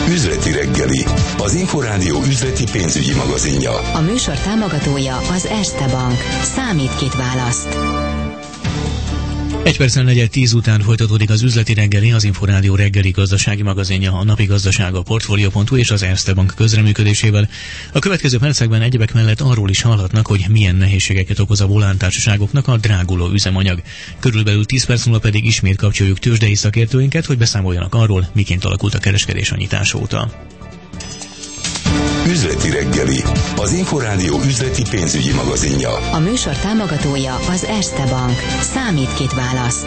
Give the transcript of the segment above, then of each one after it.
Üzleti reggeli, az Inforádió üzleti pénzügyi magazinja. A műsor támogatója az Erste Bank. Számít, kit választ. 1 perccel 9:10 után folytatódik az üzleti reggeli, az Inforádió reggeli gazdasági magazinja, a napi gazdasága, Portfolio.hu és az Erste Bank közreműködésével. A következő percekben egyebek mellett arról is hallhatnak, hogy milyen nehézségeket okoz a volántársaságoknak a dráguló üzemanyag. Körülbelül 10 perc múlva pedig ismét kapcsoljuk tőzsdei szakértőinket, hogy beszámoljanak arról, miként alakult a kereskedés a nyitás óta. Üzleti reggeli, az Inforádió üzleti pénzügyi magazinja. A műsor támogatója az Erste Bank. Számít, kit választ.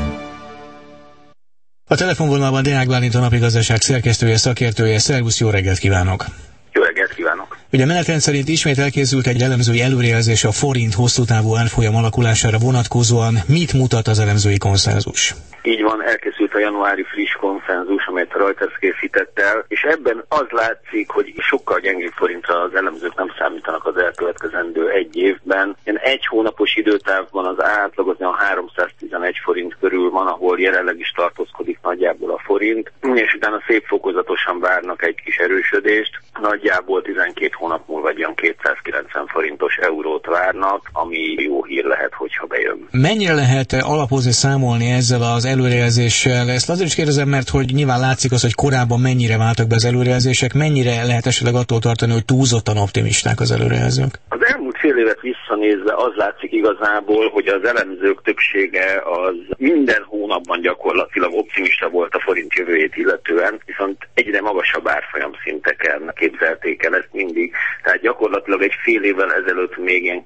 A telefonvonalban Deák Bálint, a napi gazdaság szerkesztője, szakértője. Szervusz, jó reggelt kívánok! Jó reggelt kívánok! Ugye menetrend szerint ismét elkészült egy elemzői előrejelzés a forint hosszú távú árfolyam alakulására vonatkozóan. Mit mutat az elemzői konszenzus? Így van, elkészült a januári friss konszenzus, amelyet a Reuters készített el, és ebben az látszik, hogy sokkal gyengébb forintra az elemzők nem számítanak az elkövetkezendő egy évben. Ilyen egy hónapos időtávban az átlag az a 311 forint körül van, ahol jelenleg is tartózkodik nagyjából a forint, és utána szép fokozatosan várnak egy kis erősödést. Nagyjából 12 hónap múlva egy olyan 290 forintos eurót várnak, ami jó hír lehet, hogyha bejön. Mennyire lehet alapozni, számolni ezzel az előrejelzéssel? Ezt azért is kérdezem, mert hogy nyilván látszik az, hogy korábban mennyire váltak be az előrejelzések, mennyire lehet esetleg attól tartani, hogy túlzottan optimisták az előrejelzők? Az elmúlt fél évet visszanézve az látszik igazából, hogy az elemzők többsége az minden hónapban gyakorlatilag optimista volt a forint jövőjét illetően, viszont egyre magasabb árfolyam szinteken képzelték el ezt mindig. Tehát gyakorlatilag egy fél évvel ezelőtt még ilyen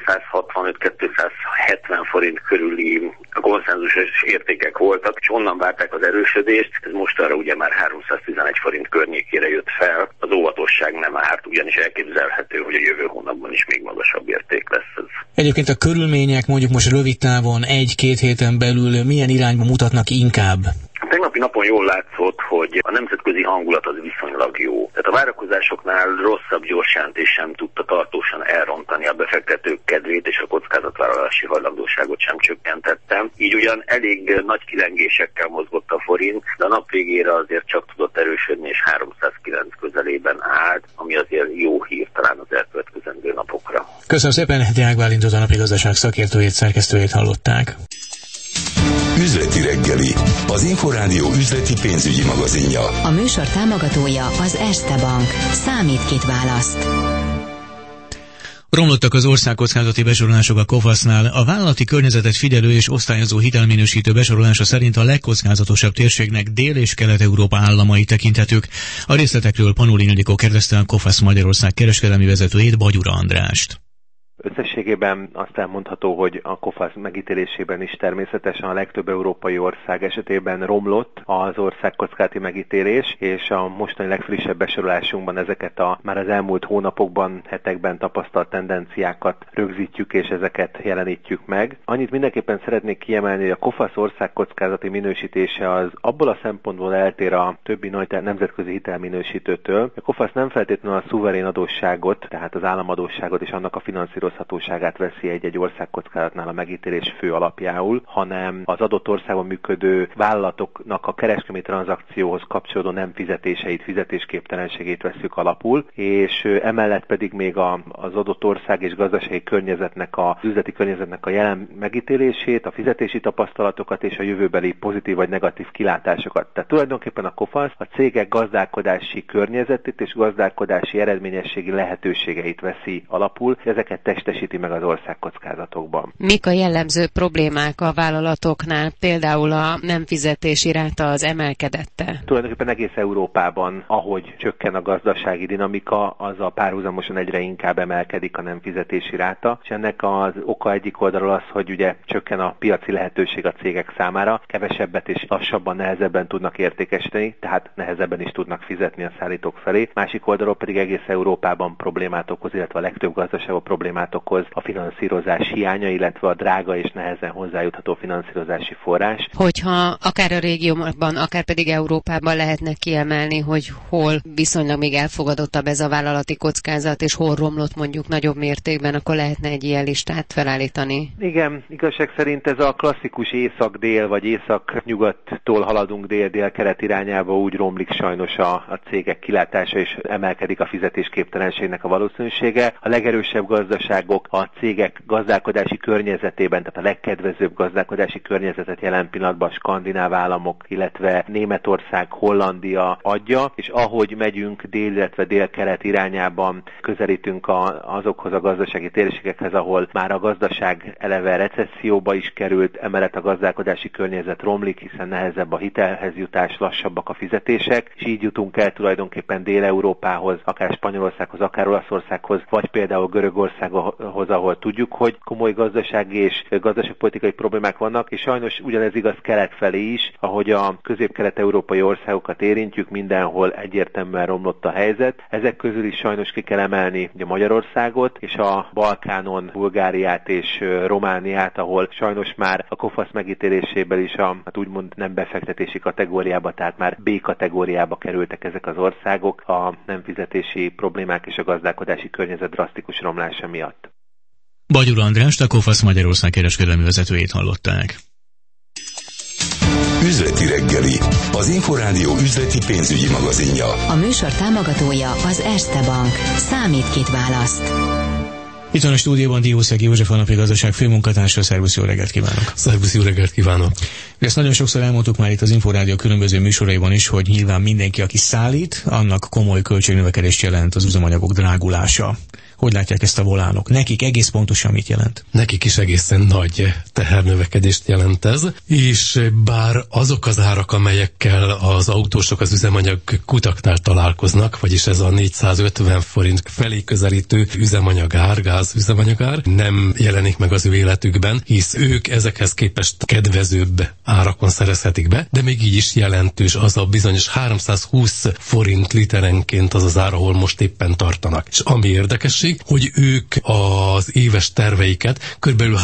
265-270 forint körüli konszenzusos értékek voltak, és onnan várták az erősödést, ez mostanra ugye már 311 forint környékére jött fel. Az óvatosság nem árt, ugyanis elképzelhető, hogy a jövő hónapban is még magasabb érték lesz ez. Egyébként a körülmények mondjuk most rövid távon, 1-2 héten belül milyen irányba mutatnak inkább? Tegnapi napon jól látszott, hogy a nemzetközi hangulat az viszonylag jó. Tehát a várakozásoknál rosszabb gyorsjelentés sem tudta tartósan elrontani a befektetők kedvét, és a kockázatvállalási hajlandóságot sem csökkentette. Így ugyan elég nagy kilengésekkel mozgott a forint, de a nap végére azért csak tudott erősödni, és 309 közelében állt, ami azért jó hír talán az elkövetkezendő napokra. Köszönöm szépen, Deák Bálintot, a napi gazdaság szakértőjét, szerkesztőjét hallották. Üzleti reggeli, az Inforádió üzleti pénzügyi magazinja. A műsor támogatója az Erste Bank. Számít, kit választ. Romlottak az országkockázati besorolások a Cofasznál. A vállalati környezetet figyelő és osztályozó hitelminősítő besorolása szerint a legkockázatosabb térségnek Dél- és Kelet-Európa államai tekinthetők. A részletekről Panulin Ildikó kérdezte a Cofasz Magyarország kereskedelmi vezetőjét, Bagyura Andrást. Összességében azt elmondható, hogy a Cofasz megítélésében is természetesen a legtöbb európai ország esetében romlott az országkockázati megítélés, és a mostani legfrissebb besorolásunkban ezeket már az elmúlt hónapokban, hetekben tapasztalt tendenciákat rögzítjük, és ezeket jelenítjük meg. Annyit mindenképpen szeretnék kiemelni, hogy a Cofasz országkockázati minősítése az abból a szempontból eltér a többi nagy nemzetközi hitelminősítőtől. A Cofasz nem feltétlenül a szuverén adósságot, tehát az államadósságot és annak a finanszírozhatóságát veszi egy országkockázatnál a megítélés fő alapjául, hanem az adott országban működő vállalatoknak a kereskedelmi tranzakcióhoz kapcsolódó nem fizetéseit, fizetésképtelenségét vesszük alapul, és emellett pedig még az adott ország és gazdasági környezetnek, az üzleti környezetnek a jelen megítélését, a fizetési tapasztalatokat és a jövőbeli pozitív vagy negatív kilátásokat. Tehát tulajdonképpen a Cofasz a cégek gazdálkodási környezetét és gazdálkodási eredményességi lehetőségeit veszi alapul, ezeket testesíti meg az országkockázatokban. Mik a jellemző problémák a vállalatoknál? Például a nem fizetési ráta az emelkedette? Tulajdonképpen egész Európában, ahogy csökken a gazdasági dinamika, azzal párhuzamosan egyre inkább emelkedik a nem fizetési ráta, és ennek az oka egyik oldalról az, hogy ugye csökken a piaci lehetőség a cégek számára, kevesebbet és lassabban, nehezebben tudnak értékesíteni, tehát nehezebben is tudnak fizetni a szállítók felé. Másik oldalról pedig egész Európában problémát okoz, illetve a legtöbb gazdaságban problémát problémát okoz a finanszírozás hiánya, illetve a drága és nehezen hozzájutható finanszírozási forrás. Hogyha akár a régióban, akár pedig Európában lehetne kiemelni, hogy hol viszonylag még elfogadottabb ez a vállalati kockázat, és hol romlott mondjuk nagyobb mértékben, akkor lehetne egy ilyen listát felállítani. Igen, igazság szerint ez a klasszikus észak-dél vagy észak-nyugattól haladunk dél-dél-kelet irányába, úgy romlik sajnos a cégek kilátása, és emelkedik a fizetésképtelenségnek a valószínűsége. A legerősebb gazdaságok a cégek gazdálkodási környezetében, tehát a legkedvezőbb gazdálkodási környezetet jelen pillanatban a skandináv államok, illetve Németország, Hollandia adja, és ahogy megyünk dél, illetve dél-kelet irányában, közelítünk azokhoz a gazdasági térségekhez, ahol már a gazdaság eleve recesszióba is került, emellett a gazdálkodási környezet romlik, hiszen nehezebb a hitelhez jutás, lassabbak a fizetések, és így jutunk el tulajdonképpen Dél-Európához, akár Spanyolországhoz, akár Olaszországhoz, vagy például Görögországhoz, ahol tudjuk, hogy komoly gazdasági és gazdaságpolitikai problémák vannak, és sajnos ugyanez igaz kelet felé is, ahogy a közép-kelet-európai országokat érintjük, mindenhol egyértelműen romlott a helyzet. Ezek közül is sajnos ki kell emelni ugye Magyarországot, és a Balkánon Bulgáriát és Romániát, ahol sajnos már a KOFASZ megítélésében is úgymond nem befektetési kategóriába, tehát már B kategóriába kerültek ezek az országok a nem fizetési problémák és a gazdálkodási környezet drasztikus romlása miatt. Bagyur Andrást, a KOFASZ Magyarország kereskedelmi vezetőjét hallották. Üzleti reggeli, az Inforádió üzleti pénzügyi magazinja. A műsor támogatója az Erste Bank. Számít, kit választ. Itt van a stúdióban Diószegi József, a Napi Gazdaság főmunkatársa. Szervusz, jó reggelt kívánok! Szervusz, jó reggelt kívánok! Ezt nagyon sokszor elmondtuk már itt az Inforádió különböző műsoraiban is, hogy nyilván mindenki, aki szállít, annak komoly költségnövekedést jelent az üzemanyagok drágulása. Hogy látják ezt a volánok? Nekik egész pontosan mit jelent? Nekik is egészen nagy tehernövekedést jelent ez, és bár azok az árak, amelyekkel az autósok az üzemanyag kutaknál találkoznak, vagyis ez a 450 forint felé közelítő üzemanyagár, gázüzemanyagár nem jelenik meg az ő életükben, hisz ők ezekhez képest kedvezőbb árakon szerezhetik be, de még így is jelentős az a bizonyos 320 forint literenként az az ár, ahol most éppen tartanak. És ami érdekesség, hogy ők az éves terveiket körülbelül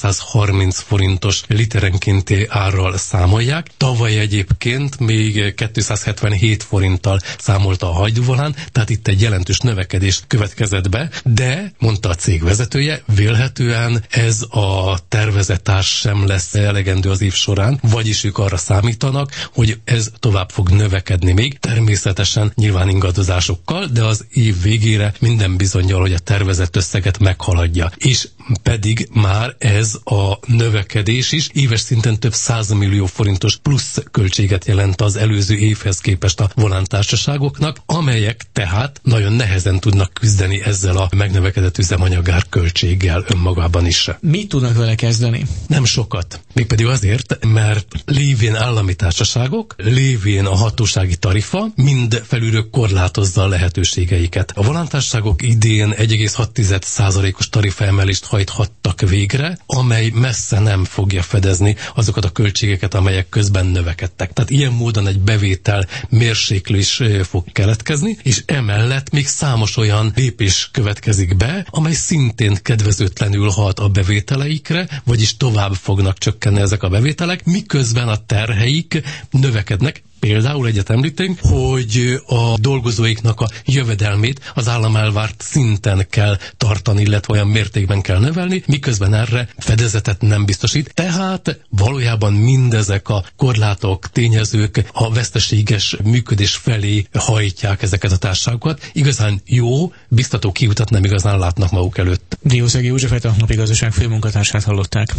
330 forintos literenkénti árral számolják. Tavaly egyébként még 277 forinttal számolta a hajdúvolán, tehát itt egy jelentős növekedés következett be, de, mondta a cég vezetője, vélhetően ez a tervezett ár sem lesz elegendő az év során, vagyis ők arra számítanak, hogy ez tovább fog növekedni még, természetesen nyilván ingadozásokkal, de az év végére minden bizonnyal, hogy a tervezett összeget meghaladja. És pedig már ez a növekedés is éves szinten több 100 millió forintos plusz költséget jelent az előző évhez képest a volántársaságoknak, amelyek tehát nagyon nehezen tudnak küzdeni ezzel a megnövekedett üzemanyagár költséggel önmagában is. Mit tudnak vele kezdeni? Nem sokat. Mégpedig azért, mert lévén állami társaságok, lévén a hatósági tarifa mind felülről korlátozza a lehetőségeiket. A volántársaságok idén 1,6%-os tarifaemelést hajthattak végre, amely messze nem fogja fedezni azokat a költségeket, amelyek közben növekedtek. Tehát ilyen módon egy bevétel mérséklés fog keletkezni, és emellett még számos olyan lépés következik be, amely szintén kedvezőtlenül hat a bevételeikre, vagyis tovább fognak csökkenni ezek a bevételek, miközben a terheik növekednek. Például egyet említünk, hogy a dolgozóiknak a jövedelmét az állam elvárt szinten kell tartani, illetve olyan mértékben kell növelni, miközben erre fedezetet nem biztosít. Tehát valójában mindezek a korlátok, tényezők a veszteséges működés felé hajtják ezeket a társaságokat. Igazán jó, biztató kiutat nem igazán látnak maguk előtt. Diószegi Józsefet, a Napi Gazdaság főmunkatársát hallották.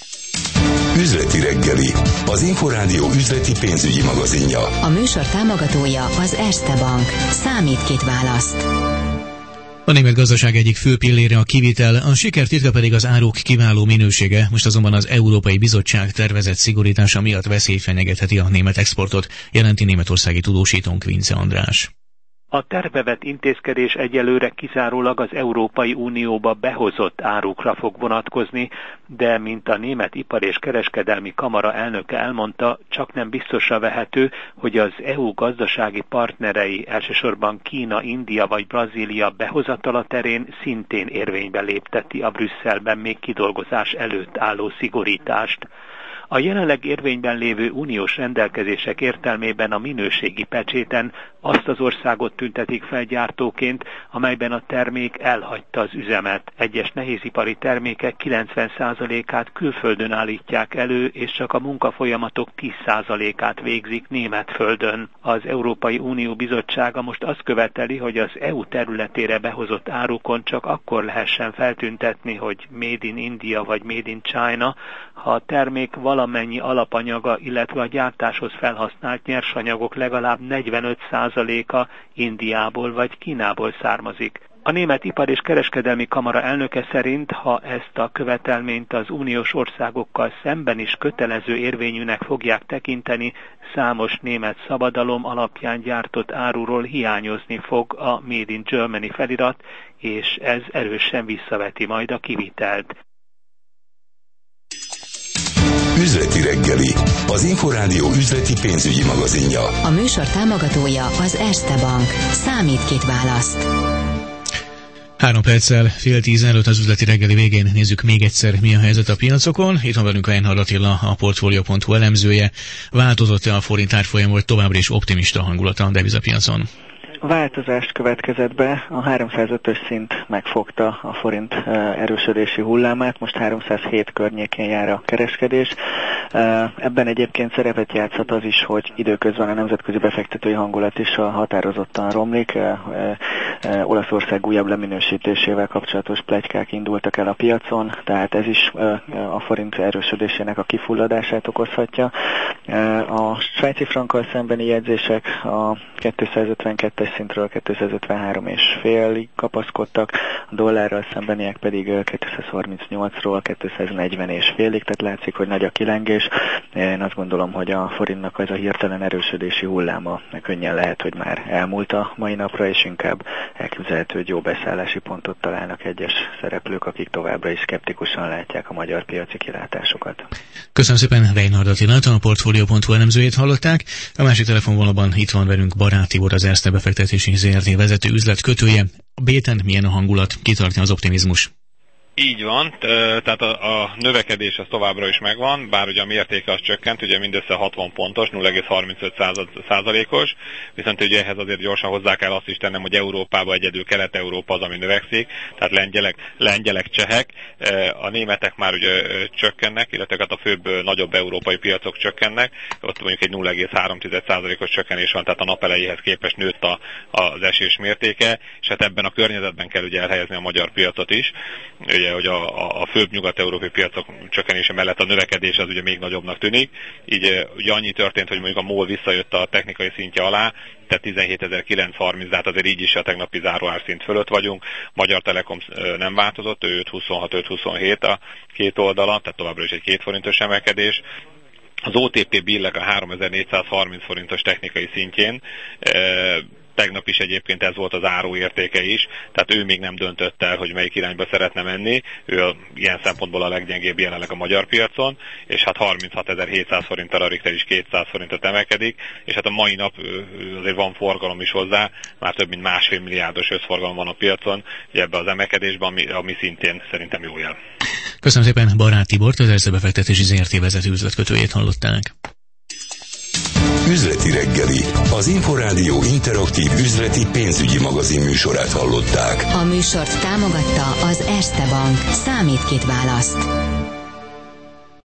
Üzleti reggeli, az Inforádió üzleti pénzügyi magazinja. A műsor támogatója az Erste Bank. Számít, kit választ. A német gazdaság egyik fő pillére a kivitel, a siker titka pedig az áruk kiváló minősége. Most azonban az Európai Bizottság tervezett szigorítása miatt veszély fenyegetheti a német exportot, jelenti németországi tudósítónk Vince András. A tervbe vett intézkedés egyelőre kizárólag az Európai Unióba behozott árukra fog vonatkozni, de mint a Német Ipar- és Kereskedelmi Kamara elnöke elmondta, csak nem biztosra vehető, hogy az EU gazdasági partnerei, elsősorban Kína, India vagy Brazília behozatala terén szintén érvénybe lépteti a Brüsszelben még kidolgozás előtt álló szigorítást. A jelenleg érvényben lévő uniós rendelkezések értelmében a minőségi pecséten azt az országot tüntetik fel gyártóként, amelyben a termék elhagyta az üzemet. Egyes nehézipari termékek 90%-át külföldön állítják elő, és csak a munkafolyamatok 10%-át végzik német földön. Az Európai Unió Bizottsága most azt követeli, hogy az EU területére behozott árukon csak akkor lehessen feltüntetni, hogy Made in India vagy Made in China, ha a termék valamennyi alapanyaga, illetve a gyártáshoz felhasznált nyersanyagok legalább 45%-a Indiából vagy Kínából származik. A Német Ipar- és Kereskedelmi Kamara elnöke szerint, ha ezt a követelményt az uniós országokkal szemben is kötelező érvényűnek fogják tekinteni, számos német szabadalom alapján gyártott áruról hiányozni fog a Made in Germany felirat, és ez erősen visszaveti majd a kivitelt. Üzleti reggeli, az Inforádió üzleti pénzügyi magazinja. A műsor támogatója az Erste Bank. Számít, kit választ. 3 perccel fél 10 előtt az üzleti reggeli végén nézzük még egyszer, mi a helyzet a piacokon. Itt van velünk Reinhard Attila, a Portfolio.hu elemzője. Változott-e a forint árfolyam, vagy továbbra is optimista hangulata a devizapiacon? Változást következett be, a 305-ös szint megfogta a forint erősödési hullámát, most 307 környékén jár a kereskedés. Ebben egyébként szerepet játszhat az is, hogy időközben a nemzetközi befektetői hangulat is határozottan romlik. Olaszország újabb leminősítésével kapcsolatos pletykák indultak el a piacon, tehát ez is a forint erősödésének a kifulladását okozhatja. A svájci frankkal szembeni jegyzések a 252-es szintről 253,5-ig kapaszkodtak, a dollárral szembeniek pedig 238-ról 240,5-ig, tehát látszik, hogy nagy a kilengés. Én azt gondolom, hogy a forintnak ez a hirtelen erősödési hulláma könnyen lehet, hogy már elmúlt a mai napra, és inkább elképzelhető, hogy jó beszállási pontot találnak egyes szereplők, akik továbbra is szkeptikusan látják a magyar piaci kilátásokat. Köszönöm szépen Reinhard Attilát, a Portfolio.hu elemzőjét hallották. A másik telefonvonalban itt van velünk Barát Tibor, az Erste befektetési ZRT vezető üzletkötője. A Béten milyen a hangulat? Kitartja az optimizmus? Így van, tehát a növekedés az továbbra is megvan, bár ugye a mértéke az csökkent, ugye mindössze 60 pontos, 0,35%-os, viszont ugye ehhez azért gyorsan hozzá kell azt is tennem, hogy Európában egyedül Kelet-Európa az, ami növekszik, tehát lengyelek, csehek, a németek már ugye csökkennek, illetve hát a főbb, nagyobb európai piacok csökkennek, ott mondjuk egy 0,3%-os csökkenés van, tehát a nap elejéhez képest nőtt az esés mértéke, és hát ebben a környezetben kell ugye elhelyezni a magyar piacot is. Ugye, hogy a főbb nyugat-európai piacok csökkenése mellett a növekedés az ugye még nagyobbnak tűnik. Így ugye annyi történt, hogy mondjuk a MOL visszajött a technikai szintje alá, tehát 17.930, de hát azért így is a tegnapi záróárszint fölött vagyunk. Magyar Telekom nem változott, ő 5.26-5.27 a két oldalon, tehát továbbra is egy 2 forintos emelkedés. Az OTP billeg a 3430 forintos technikai szintjén, tegnap is egyébként ez volt az áróértéke is, tehát ő még nem döntött el, hogy melyik irányba szeretne menni, ő ilyen szempontból a leggyengébb jelenleg a magyar piacon, és hát 36.700 forinttal a Richter is 200 forintot emelkedik, és hát a mai nap azért van forgalom is hozzá, már több mint 1,5 milliárdos összforgalom van a piacon, ebbe az emelkedésben, ami szintén szerintem jó jel. Köszönöm szépen Barát Tibort, az Erste befektetési ZRT vezető üzletkötőjét hallották. Üzleti reggeli, az Inforádió interaktív üzleti pénzügyi magazin műsorát hallották. A műsort támogatta az Erste Bank. Számít, kit választ.